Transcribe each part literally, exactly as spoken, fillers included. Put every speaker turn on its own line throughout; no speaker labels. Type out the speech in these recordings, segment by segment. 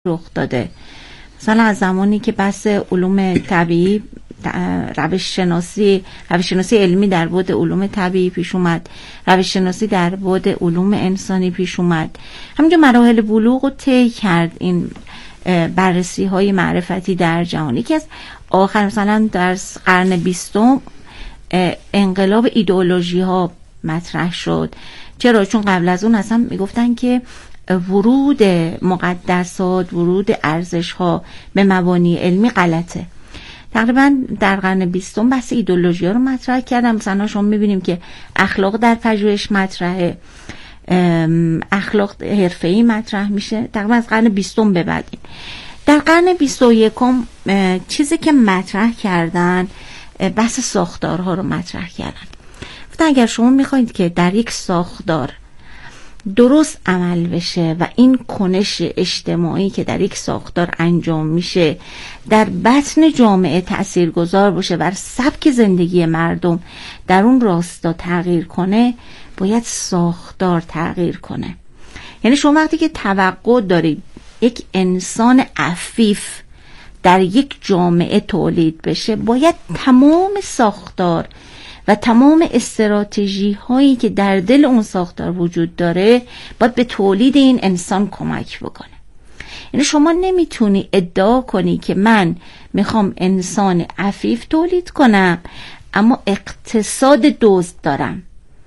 رخ داده. مثلا از زمانی که بحث علوم طبیعی، روش شناسی روش شناسی علمی در بعد علوم طبیعی پیش اومد، روش شناسی در بعد علوم انسانی پیش اومد، همینجا مراحل بلوغ رو طی کرد این بررسی های معرفتی در جهانی که از آخر مثلا در قرن بیستم انقلاب ایدئولوژی ها مطرح شد. چرا؟ چون قبل از اون اصلا میگفتن که ورود مقدسات، ورود ارزش ها به مبانی علمی غلطه. تقریبا در قرن بیستم بحث ایدئولوژی ها رو مطرح کردن. مثلا شما میبینیم که اخلاق در پژوهش مطرحه، اخلاق حرفه‌ای مطرح میشه تقریبا از قرن بیستم به بعد. در قرن بیست و یکم چیزی که مطرح کردن بحث ساختارها رو مطرح کردن. گفتن اگر شما میخواید که در یک ساختار درست عمل بشه و این کنش اجتماعی که در یک ساختار انجام میشه در بطن جامعه تاثیرگذار باشه، بر سبک زندگی مردم در اون راستا تغییر کنه، باید ساختار تغییر کنه. یعنی شما وقتی که توقع دارید یک انسان عفیف در یک جامعه تولید بشه، باید تمام ساختار و تمام استراتژی هایی که در دل اون ساختار وجود داره باید به تولید این انسان کمک بکنه. یعنی شما نمیتونی ادعا کنی که من میخوام انسان عفیف تولید کنم اما اقتصاد دزد دارم،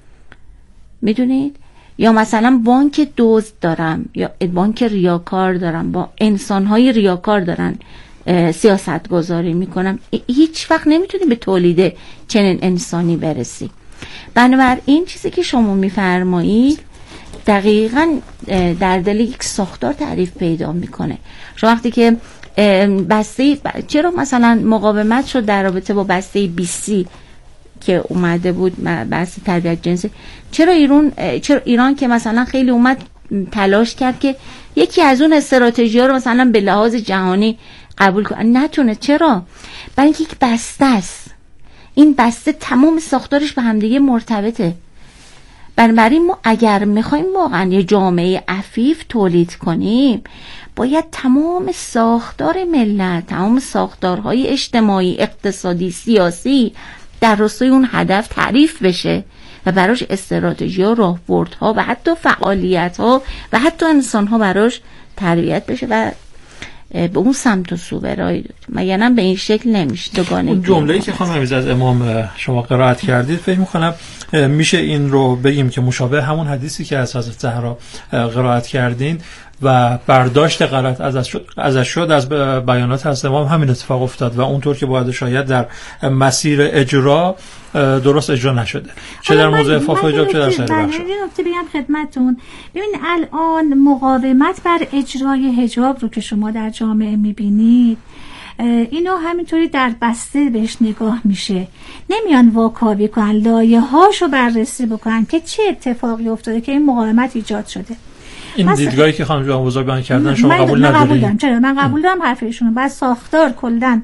میدونید؟ یا مثلا بانک دزد دارم یا بانک ریاکار دارم، با انسانهای ریاکار دارن سیاست گذاری میکنم، هیچ وقت نمیتونی به تولید چنین انسانی برسی. بنابراین چیزی که شما میفرمایید دقیقاً در دل یک ساختار تعریف پیدا میکنه. شما وقتی که بسته، چرا مثلا مقاومت شد در رابطه با بسته بی سی که اومده بود بحث تربیت جنسی، چرا ایران چرا ایران که مثلا خیلی اومد تلاش کرد که یکی از اون استراتژی ها رو مثلا به لحاظ جهانی قبول کنه، نتونه؟ چرا؟ برای اینکه یک بسته است، این بسته تمام ساختارش به همدیگه مرتبطه. بنابراین ما اگر میخوایم واقعا یه جامعه عفیف تولید کنیم، باید تمام ساختار ملت، تمام ساختارهای اجتماعی، اقتصادی، سیاسی در راستای اون هدف تعریف بشه و براش استراتژی ها، راهبردها و حتی فعالیت ها و حتی انسان ها براش تربیت بشه و به اون سمت و سو برای مگر نه به این شکل نمیشه. دوگانه
اون جمله‌ای که خانم عزیز از امام شما قرائت کردید فکر می‌کنم میشه این رو بگیم که مشابه همون حدیثی که از حضرت زهرا قرائت کردین و برداشت غلط ازش شد ازش شد از بیانات حضرت امام همین اتفاق افتاد و اونطور که باید شاید در مسیر اجرا درست اجرا نشده، چه در موضوع عفاف و حجاب چه در سایر بخش.
من نکته بگم خدمتتون، ببینید الان مقاومت بر اجرای حجاب رو که شما در جامعه می‌بینید، اینو همینطوری در بسته بهش نگاه میشه، نمیان واکاوی کنن، لایه‌هاشو بررسی بکنن که چه اتفاقی افتاده که این مقاومت ایجاد شده.
این دیدگاهی که خانم جان بزرگ بیان کردن شما قبول ندارید؟ قبول دارم.
چرا؟ من قبول دارم حرفشون. بعد ساختار کلن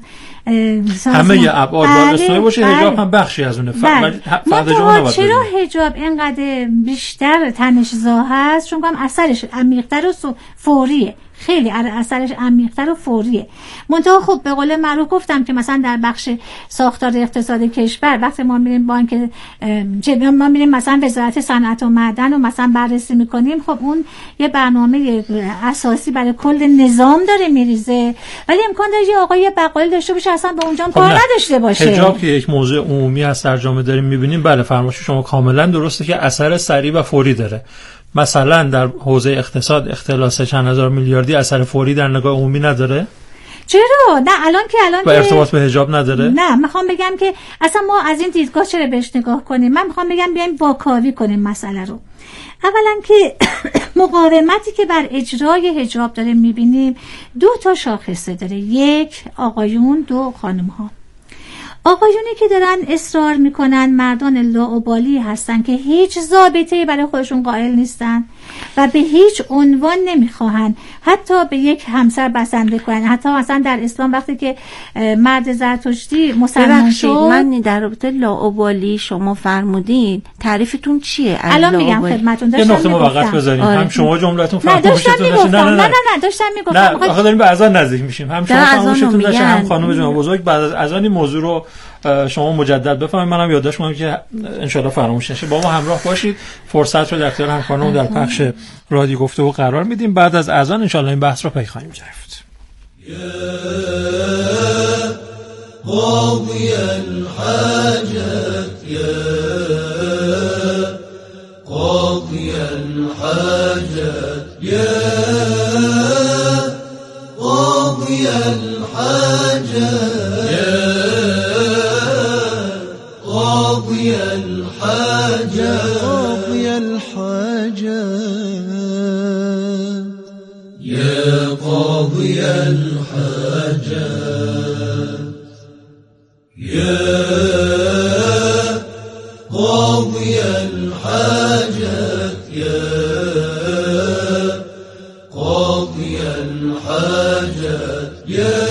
همه ی ابعاد بالستایی باشه، حجاب هم بخشی از اونه.
فقط چرا حجاب اینقدر بیشتر تنش‌زا هست؟ چون هم اثرش عمیق‌تر و فوریه، خیلی اثرش عمیق‌تر و فوریه. منتها خب به قول معروف گفتم که مثلا در بخش ساختار اقتصاد کشور وقتی ما میریم بانک ما میریم مثلا وزارت صنعت و معدن و مثلا بررسی میکنیم، خب اون یه برنامه اساسی برای کل نظام داره میریزه، ولی امکان داره یه آقای بقالی داشته باشه اصلا به اونجا کار نداشته باشه.
حجاب که یک موضوع عمومی از در جامعه داریم میبینیم، بله فرمایش شما کاملا درسته که اثر سریع و فوری داره. مثلا در حوزه اقتصاد اختلاس چند هزار میلیاردی اثر فوری در نگاه عمومی نداره؟
چرا؟ نه الان که الان
و ارتباط به حجاب نداره؟
نه، میخوام بگم که اصلا ما از این دیدگاه چرا بهش نگاه کنیم. من میخوام بگم بیایم واکاوی کنیم مسئله رو. اولا که مقاومتی که بر اجرای حجاب داره میبینیم دو تا شاخصه داره، یک آقایون، دو خانم ها. آقایونی که دارن اصرار میکنن، مردان لاابالی هستن که هیچ ضابطه‌ای برای خودشون قائل نیستن و به هیچ عنوان نمیخواهند حتی به یک همسر بسنده کنند. حتی مثلا در اسلام وقتی که مرد زرتشتی مسلمان شد،
من در رابطه لاابالی شما فرمودین، تعریفتون چیه؟
الان میگم خدمتتون. داشتم
یه نقطه موقت بزنیم. آره. هم شما جملتون
فرمایشتون داشتین. نه نه نه نه داشتم میگفتم.
نه آخه داریم به اذان نزدیک میشیم. هم شما فرمایشتون داشتین، هم خانم جناب بزرگ بعد از اذان این موضوع رو شما مجدد بفهمید. منم یادداشت می‌کنم که ان شاءالله فراموش نشه. با ما همراه باشید. فرصت رو در اختیار هم خانم در پخش رادیو گفتگو قرار میدیم. بعد از اذان ان شاءالله این بحث رو پی خواهیم گرفت.
قاضي الحاجات يا قاضي الحاجات يا قاضي الحاجات يا قاضي الحاجات قاضي الحاجات يا قاضي الحاجات يا قاضي الحاجات يا قاضي الحاجات يا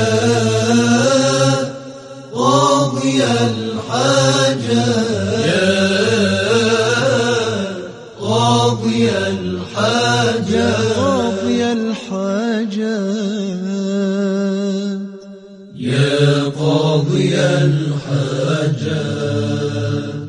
قاضي الحاجات يا قاضي الحاجات قاضي الحاجات يا قاضي الحاجات.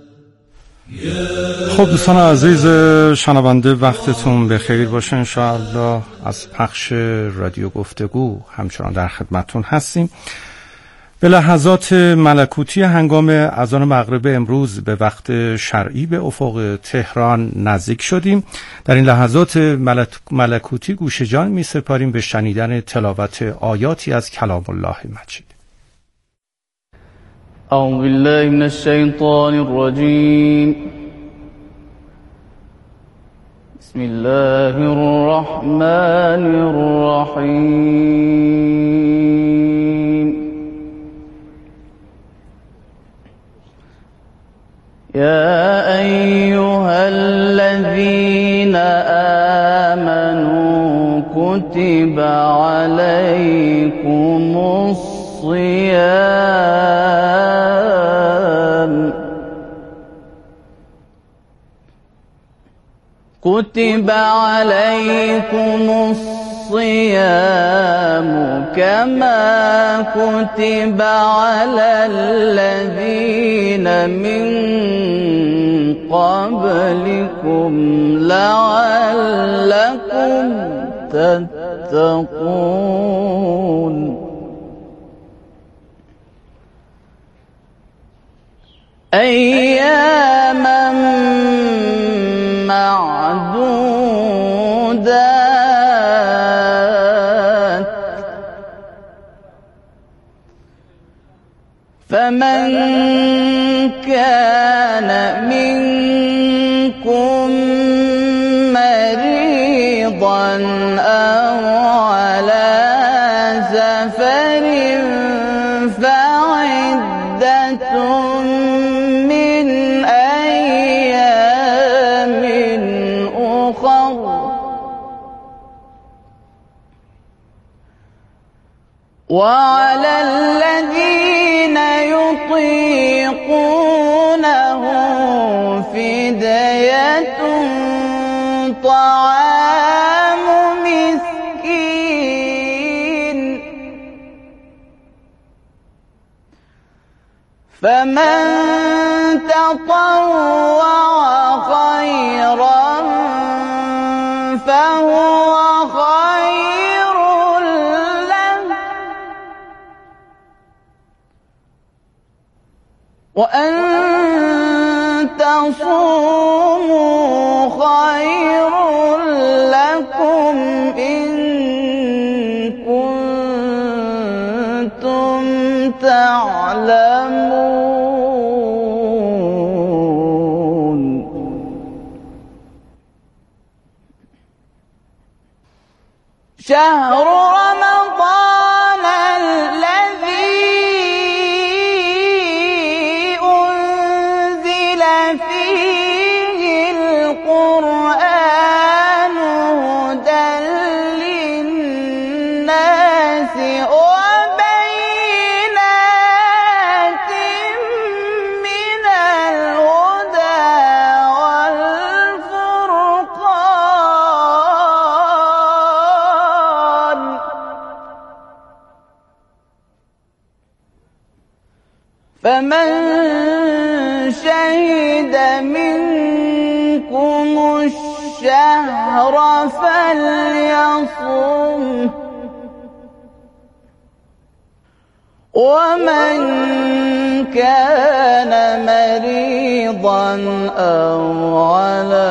خب دوستان عزیز شنونده، وقتتون بخیر باشه. انشاءالله از پخش رادیو گفتگو همچنان در خدمتتون هستیم. به لحظات ملکوتی هنگام اذان مغرب امروز به وقت شرعی به افق تهران نزدیک شدیم. در این لحظات ملکوتی گوش جان می سپاریم به شنیدن تلاوت آیاتی از کلام الله مجید.
اعوذ بالله من الشیطان الرجیم. بسم الله الرحمن الرحیم. يا أيها الذين آمنوا كتب عليكم الصيام كتب عليكم الصيام كما كتب على الذين من قبلكم لعلكم تتقون. أياما معدودات فمن كان منكم مريضا أو على سفر فعدة من أيام أخر وعلى الذين يطيقونه فدية طعام مسكين فمن تطوع خيرا فهو خير له وأن تصوموا خير لكم إن كنتم تعلمون. شهر رمضان الذي أنزل فيه القرآن
وبينات من الهدى والفرقان فمن شهد منكم الشهر فليصم ومن كان مريضا أو على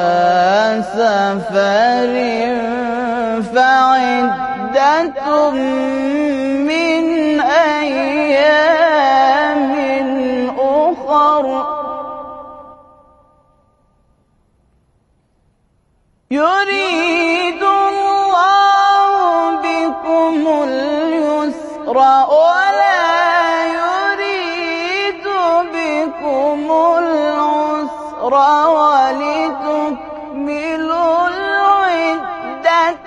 سفر فعدة من أيام أخر يريد الله بكم اليسر ولا يريد بكم العسر ولتكملوا العدة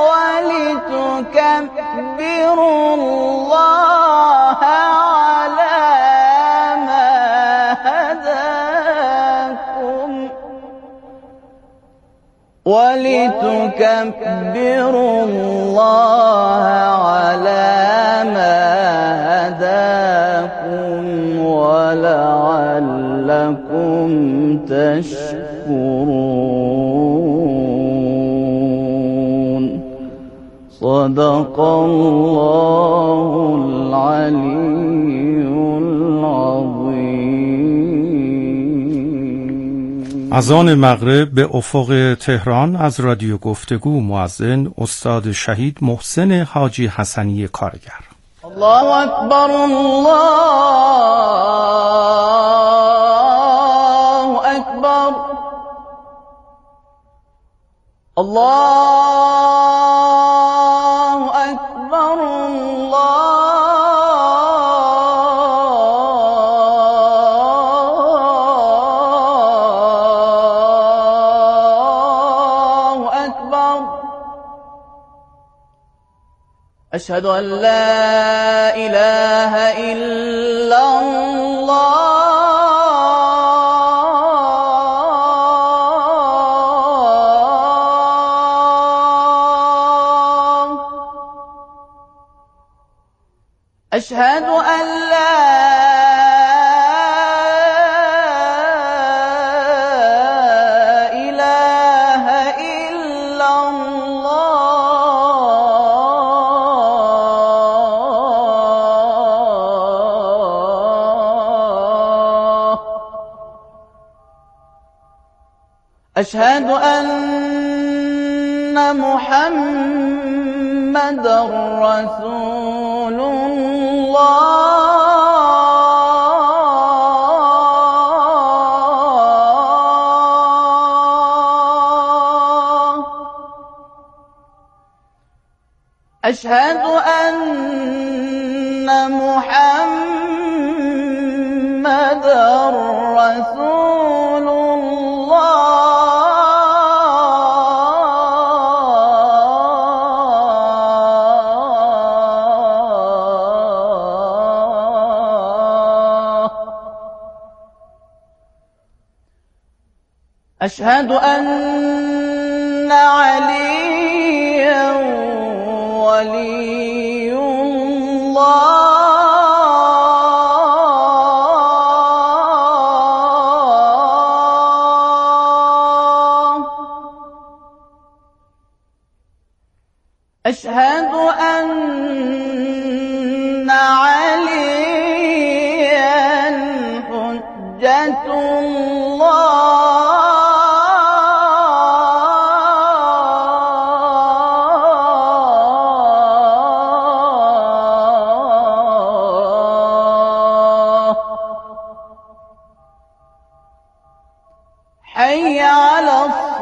ولتكبروا الله على ما هداكم ولتكبروا الله على ما هداكم ولعلكم تشكرون صدق الله العلي العظيم.
اذان مغرب به افق تهران از رادیو گفتگو. مؤذن استاد شهید محسن حاجی حسنی کارگر.
الله اکبر الله اکبر الله اکبر الله اکبر أشهد أن لا إله إلا الله أشهد أن لا إله إلا الله أشهد أن محمدًا رسول الله أشهد أن محمدًا رسول أشهد أن عليا ولي الله أشهد أن عليا حجة حي على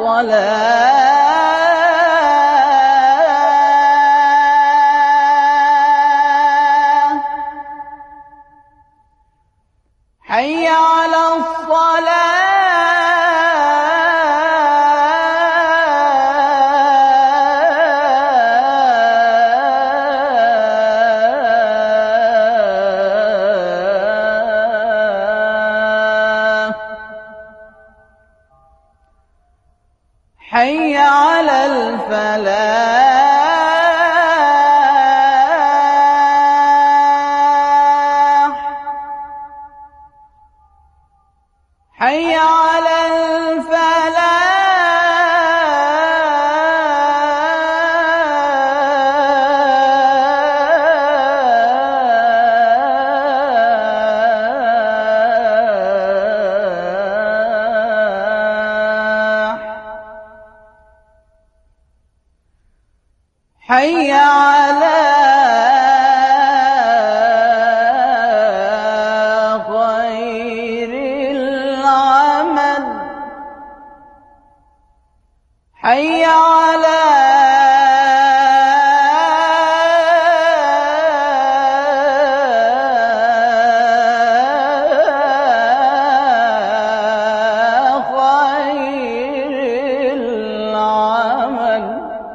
الصلاة حي على حي على الفلاح حي على حي على خير العمل حي على خير العمل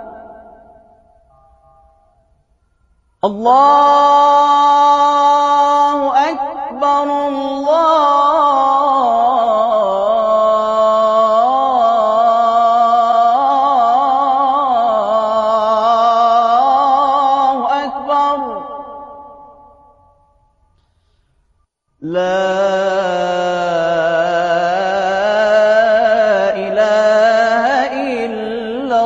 الله أكبر الله أكبر لا إله إلا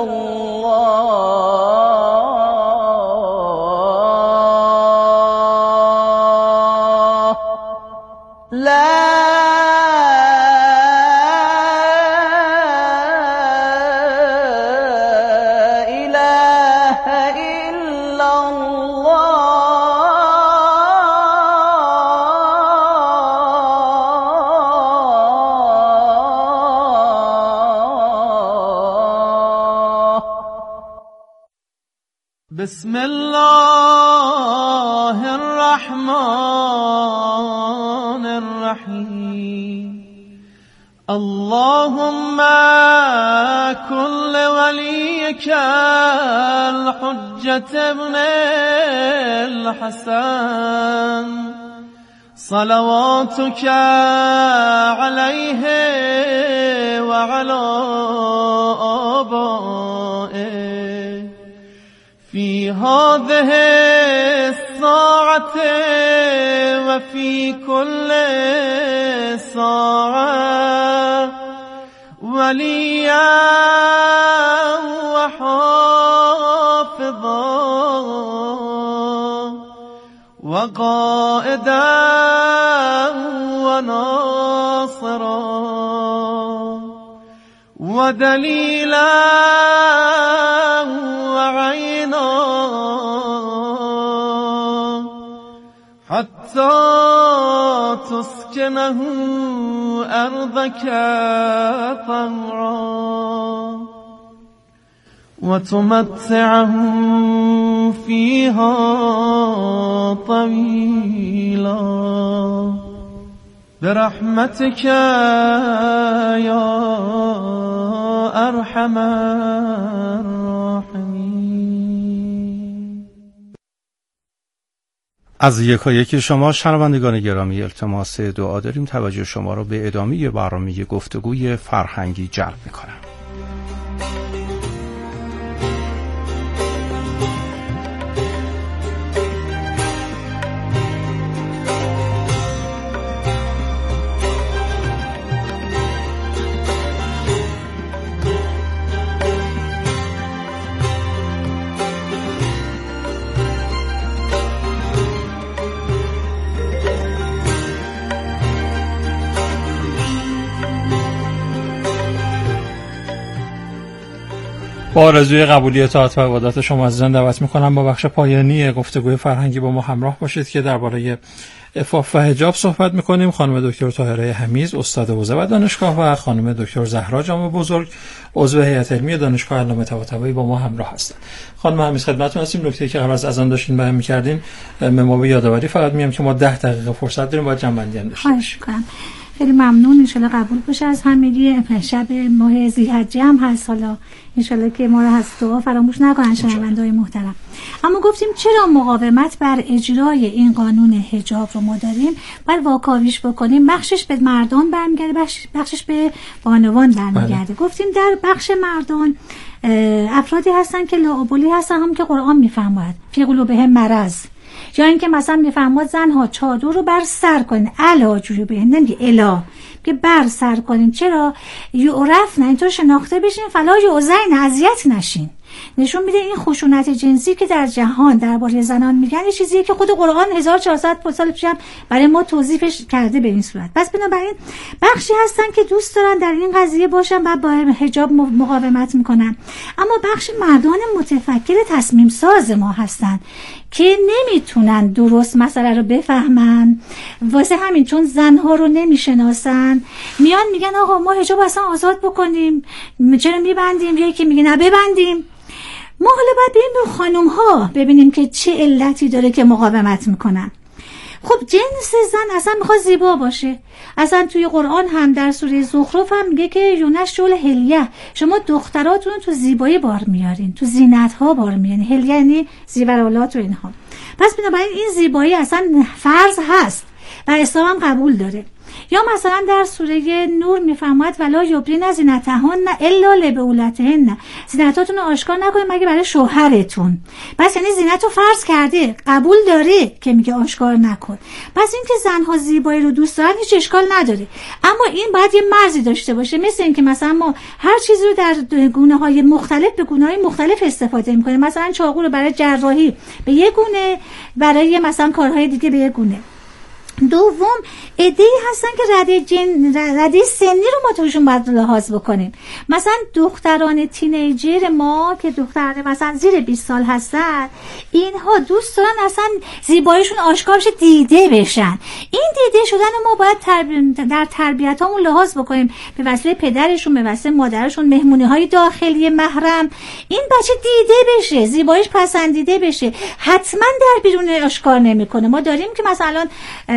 الله لا إله إلا الله بسم الله الرحمن الرحيم اللهم كن لوليك الحجة ابن الحسن صلواتك عليه وعلى آبائه في هذه الساعة وفي كل ساعة وليا وحافظا وقائدا وناصرا ودليلا وعينا حتى تسكنه أرضك طوعا وتمتعه فيها طويلا برحمتك يا أرحم الراحمين.
از یکایک شما شنوندگان گرامی التماس دعا داریم. توجه شما را به ادامه برنامه گفتگوی فرهنگی جلب می‌کنم.
با آرزوی قبولی اطاعت و عبادت شما عزیزان دعوت میکنم با بخش پایانی گفتگوی فرهنگی با ما همراه باشید که درباره عفاف و حجاب صحبت میکنیم. خانم دکتر طاهره حمیز استاد حوزه و دانشگاه و خانم دکتر زهرا جام بزرگ عضو هیئت علمی دانشگاه علامه طباطبایی با ما همراه هستند. خانم حمیز خدمتتون هستیم. نکته‌ای که قبل از اذان داشتین بیان می‌کردین ما به یادآوری فقط میام که ما ده دقیقه فرصت داریم، باید جمع‌بندی هم داشته باشیم.
خیلی ممنون، انشالله قبول بشه از همگی. شب ماه ذی‌حجه هم هست، حالا انشالله که ما رو از دعا فراموش نکنن شنونده‌های محترم. اما گفتیم چرا مقاومت بر اجرای این قانون حجاب رو ما داریم، باید واکاویش بکنیم. بخشش به مردان برمیگرده، بخش بخشش به بانوان برمیگرده. گفتیم در بخش مردان افرادی هستن که لاابالی هستن، هم که قرآن میفرماید فی قلوبهم مرض، یا اینکه مثلا میفرماد زنها چادر رو بر سر کنین، الا جوبه، نمیگه الا، که بر سر کنین. چرا؟ یعرف نه، اینطور شناخته بشین، فلا یعزین، اذیت نشین. نشون میده این خشونت جنسی که در جهان درباره زنان میگن یه چیزیه که خود قرآن هزار و چهارصد سال پیش هم برای ما توضیحش کرده به این صورت. پس بنابراین بخشی هستن که دوست دارن در این قضیه باشن و با حجاب مقاومت میکنن، اما بخش مردان متفکر تصمیم ساز ما هستن که نمیتونن درست مسئله رو بفهمن، واسه همین چون زنها رو نمیشناسن میان میگن آقا ما حجاب اصلا آزاد بکنیم، چرا میبندیم؟ یکی میگه نه ببندیم. ما حالا باید بریم به خانم ها ببینیم که چه علتی داره که مقاومت میکنن. خب جنس زن اصلا میخواد زیبا باشه. اصلا توی قرآن هم در سوره زخرف هم میگه که یونش جول هلیه، شما دختراتون تو زیبایی بار میارین، تو زینت ها بار میارین. هلیه یعنی زیورالات و اینها. پس بنابراین این زیبایی اصلا فرض هست و اسلام هم قبول داره. یا مثلا در سوره نور میفرماید ولا یبدین زینتهن الا لبعولتهن، زینتاتون رو آشکار نکنید مگه برای شوهرتون. پس یعنی زینت رو فرض کرده، قبول داره که میگه آشکار نکن. پس این که زنها زیبایی رو دوست دارن هیچ اشکال نداره، اما این باید یه مرزی داشته باشه. مثل این که مثلا ما هر چیزی رو در گونه های مختلف به گونه های مختلف استفاده میکنیم. مثلا چاقو رو برای جراحی به یه گونه، برای مثلا کارهای دیگه به یه گونه. دوم، عده‌ای هستن که رده جن رده سنی رو ما توشون باید لحاظ بکنیم. مثلا دختران تینیجر ما که دختران مثلا زیر بیست سال هستن، اینها دوست دارن اصلا زیباییشون آشکار بشه، دیده بشن. این دیده شدن ما باید تربی... در تربیتامون لحاظ بکنیم، به وسیله پدرشون، به وسیله مادرشون، مهمونی‌های داخلی محرم، این بچه دیده بشه، زیباییش پسندیده بشه. حتما در بیرون آشکار نمی‌کنه. ما داریم که مثلا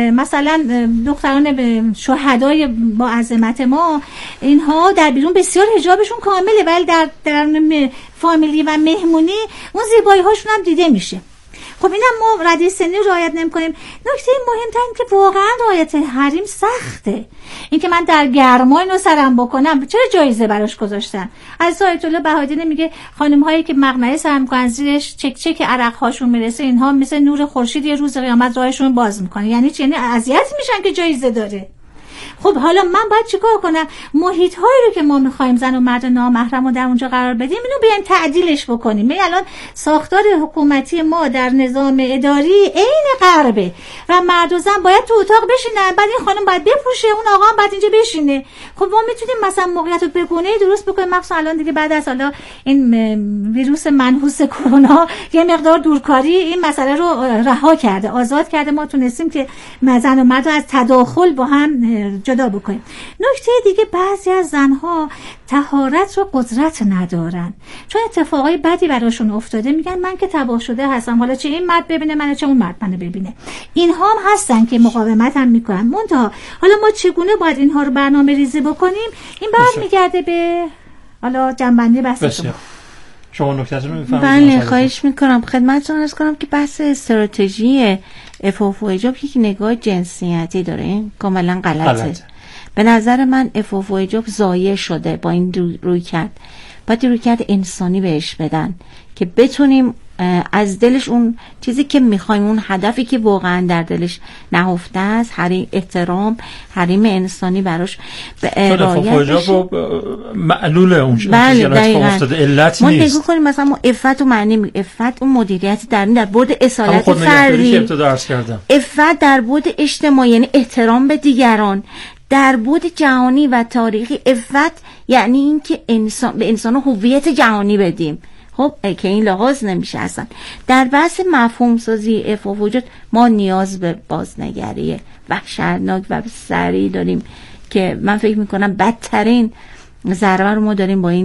مثلا دختران شهدای با عظمت ما، اینها در بیرون بسیار حجابشون کامله، ولی در در فامیلی و مهمونی اون زیبایی هاشون هم دیده میشه. خب اینم ما رده سنی رعایت نمی‌کنیم. نکته مهم‌تر این که واقعا رعایت حریم سخته. این که من در گرما اینو سرم بکنم چرا جایزه براش گذاشتن؟ از آیت الله بهادری میگه خانم‌هایی که مقنعه سر می‌کنن زیرش چک چک عرق‌هاشون میرسه، اینها مثل نور خورشید یه روز قیامت راهشون باز می‌کنه. یعنی چی؟ یعنی اذیت میشن که جایزه داره. خب حالا من باید چیکار کنم؟ محیط هایی رو که ما میخوایم زن و مرد نامحرم رو در اونجا قرار بدیم، اینو بیایم تعدیلش بکنیم. می الان ساختار حکومتی ما در نظام اداری عین غربه و مرد و زن باید تو اتاق بشینن، بعد این خانم باید بپوشه، اون آقا هم باید اینجا بشینه. خب ما میتونیم مثلا موقعیت رو به گونه‌ای درست بکنیم، مثلا الان دیگه بعد از حالا این ویروس منحوس کرونا یه مقدار دورکاری این مسئله رو رها کرده، آزاد کرده، ما تونستیم که زن و مرد از تداخل با هم جدا بکنیم. نکته دیگه، بعضی از زنها طهارت رو قدرت ندارن، چون اتفاقای بدی براشون افتاده، میگن من که تباه شده هستم، حالا چه این مرد ببینه منو چه اون مرد منو ببینه. اینها هم هستن که مقاومت هم میکنن. منتها حالا ما چگونه باید اینها رو برنامه ریزی بکنیم؟ این برمیگرده به حالا جنبندی بحث شما.
شما نکته‌تون رو میفرمایید.
بله، خواهش میکنم. خدمتتون عرض کنم که بحث استراتژی عفاف و حجاب یک نگاه جنسیتی داره، این کاملا غلطه. غلط. به نظر من عفاف و حجاب ضایع شده با این روی کرد. باید روی کرد انسانی بهش بدن که بتونیم از دلش اون چیزی که میخوایم، اون هدفی که واقعا در دلش نهفته است، حریم احترام، حریم انسانی براش رعایت بشه.
معلول اون
بله
افتاده، علت
ما
نیست.
نگاه کنیم مثلا ما عفت و معنی عفت اون مدیریت در در بعد اصالت فردی، عفت در بعد اجتماعی یعنی احترام به دیگران، در بعد جهانی و تاریخی عفت یعنی این که انسان به انسان هویت جهانی بدیم. خب که این لحاظ نمیشه اصلا. در بحث مفهوم سازی عفاف و وجود ما نیاز به بازنگری وحشتناک و سریع داریم که من فکر میکنم بدترین ضربه رو ما داریم با این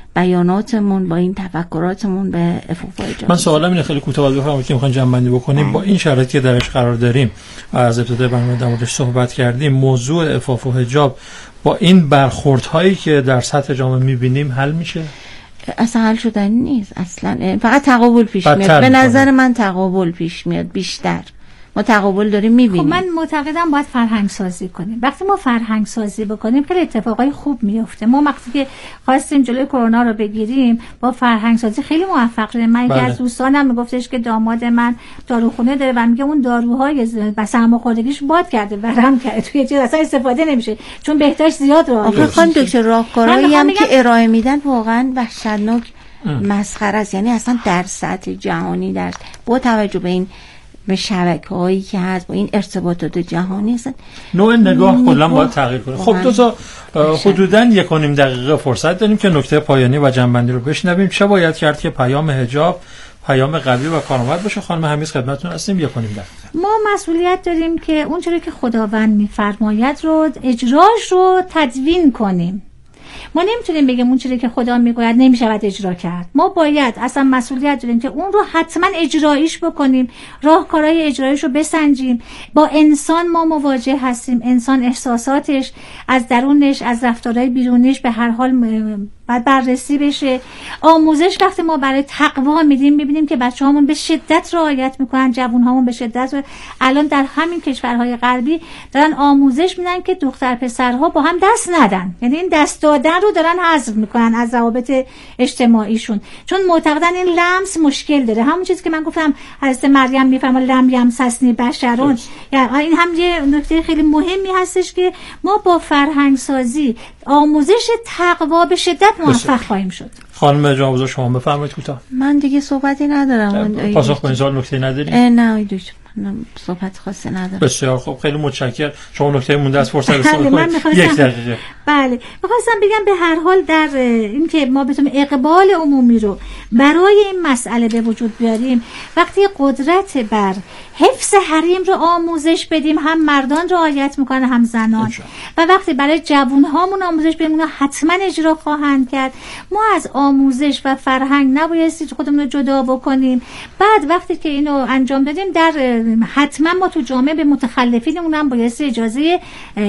بیاناتمون، با این تفکراتمون به عفاف و حجاب.
من سوالم اینه، خیلی کوتاه بفرمایید که میخوان جمع بندی بکنیم. با این شرایطی که درش قرار داریم، از ابتدای برنامه در موردش صحبت کردیم، موضوع عفاف و حجاب با این برخوردهایی که در سطح جامعه میبینیم حل میشه؟
اصلا حل شدنی نیست اصلا، فقط تقابل پیش میاد. به نظر من تقابل پیش میاد بیشتر. ما تقابل داریم میبینیم.
خب من معتقدم باید فرهنگ سازی کنیم. وقتی ما فرهنگ سازی بکنیم خیلی اتفاقای خوب میفته. ما وقتی که خواستیم جلوی کرونا رو بگیریم با فرهنگ سازی خیلی موفق شدیم. من یکی از دوستانم میگفتش که داماد من داروخونه داره و میگه اون داروهای سرماخوردگیش باد کرده ورم کرده، توی چیز اصلا استفاده نمیشه چون بهداشت زیاد رو.
آخه خانم دکتر راهکارهایی هم که ارائه میدن واقعا وحشتناک مسخره است. یعنی اصلا در سطح جهانی، در با توجه به این به شبکه‌هایی که هست، با این ارتباطات جهانی هستن،
نوع نگاه کلا باید تغییر کنه. خب دو تا حدوداً یک و نیم دقیقه فرصت داریم که نکته پایانی و جنبندی رو بشنویم. چه باید کرد که پیام حجاب پیام قوی و کارآمد باشه؟ خانم حمیز خدمتتون هستیم. یک و نیم دقیقه. ما
مسئولیت داریم که اون چیزی که خداوند میفرماید رو اجراش رو تدوین کنیم. ما نمیتونیم بگیم اون چیزی که خدا میگوید نمیشود اجرا کرد. ما باید اصلا مسئولیت داریم که اون رو حتما اجراییش بکنیم، راهکارهای اجراییش رو بسنجیم. با انسان ما مواجه هستیم، انسان احساساتش از درونش، از رفتارهای بیرونیش به هر حال باید بررسی بشه. آموزش وقتی ما برای تقوا میدیم میبینیم که بچه‌هامون به شدت رعایت میکنن، جوان‌هامون به شدت رو... الان در همین کشورهای غربی دارن آموزش میدن که دختر پسرها با هم دست ندن، یعنی این دست دادن رو دارن حذف میکنن از روابط اجتماعیشون، چون معتقدن این لمس مشکل داره. همون چیزی که من گفتم حضرت مریم میفرما لم یمسسنی بشرون، یعنی این هم یه نکته خیلی مهمی هستش که ما با فرهنگ سازی، آموزش تقوا به شدت موفق خواهیم شد.
خانم جواب شما بفرمایید کوتاه.
من دیگه صحبتی ندارم.
پاسخ به این سوال نکته نداری؟
نه آقای دکتر، صحبت خاصی ندارم.
بسیار خوب، خیلی متشکرم. شما نکته مونده از فرصت استفاده کنید. یک دقیقه.
بله، می‌خواستم بگم به هر حال در این که ما بتونیم اقبال عمومی رو برای این مسئله به وجود بیاریم، وقتی قدرت بر حفظ حریم رو آموزش بدیم، هم مردان رعایت میکنن هم زنان، و وقتی برای جوان‌هامون آموزش بدیم اونا حتما اجرا خواهند کرد. ما از آموزش و فرهنگ نبایستی خودمون رو جدا بکنیم. بعد وقتی که اینو انجام دادیم، در حتما ما تو جامعه به متخلفینمون هم بایستی اجازه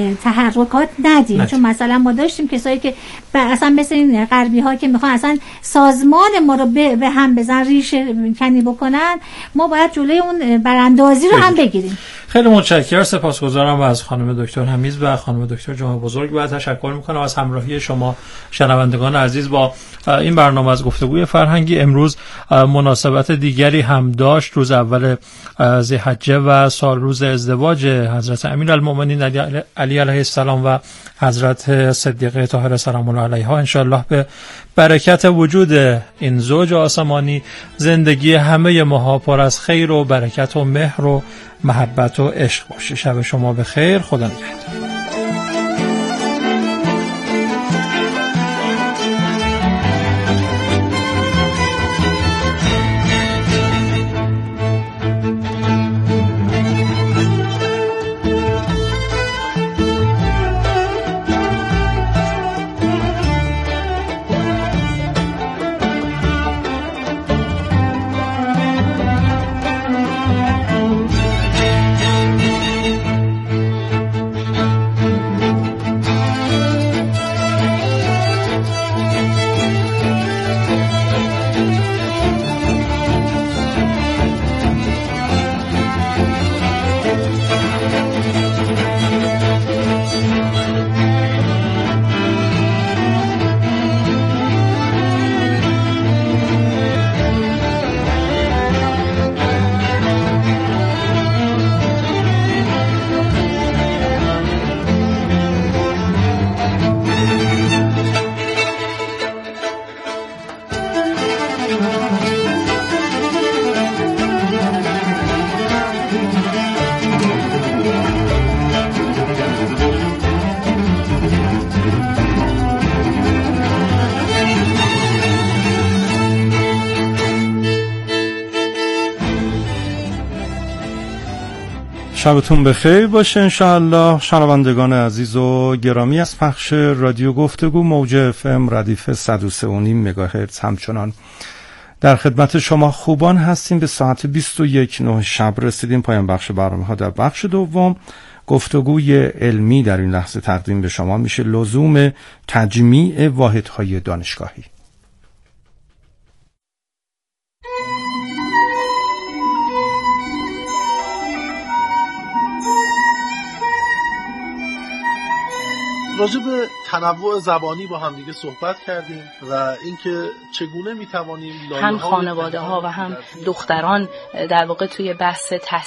تحرکات ندیم. چون مثلا ما داشتیم کسایی که اصلا مثل این غربی ها که میخوان اصلا سازمان ما رو به هم بزن، ریشه کنی بکنن، ما باید جلوی اون براندازی رو هم بگیریم.
خیلی متشکرم، سپاسگزارم از خانم دکتر حمیز و خانم دکتر جمعه بزرگ و تشکر میکنم از همراهی شما شنوندگان عزیز با این برنامه از گفتگوی فرهنگی. امروز مناسبت دیگری هم داشت، روز اول ذی‌حجه و سال روز ازدواج حضرت امیرالمؤمنین علی علیه السلام و حضرت صدیقه طاهره سلام الله علیها. انشالله به برکت وجود این زوج آسمانی زندگی همه ماها پر از خیر و برکت و مهر و محبت و عشق باشه. شب شما بخیر، خدا نگهدار.
شبتون بخیر باشه انشاءالله. شنوندگان عزیز و گرامی از پخش رادیو گفتگو موج اف ام ردیف صد و سه و نیم مگاهرتز همچنان در خدمت شما خوبان هستیم. به ساعت بیست و یک نه شب رسیدیم. پایان بخش برنامه ها در بخش دوم گفتگوی علمی در این لحظه تقدیم به شما میشه. لزوم تجمیع واحدهای دانشگاهی.
راجع به تنوع زبانی با هم دیگه صحبت کردیم و اینکه چگونه میتوانیم
هم خانواده ها و هم دختران در واقع توی بحث تحصیل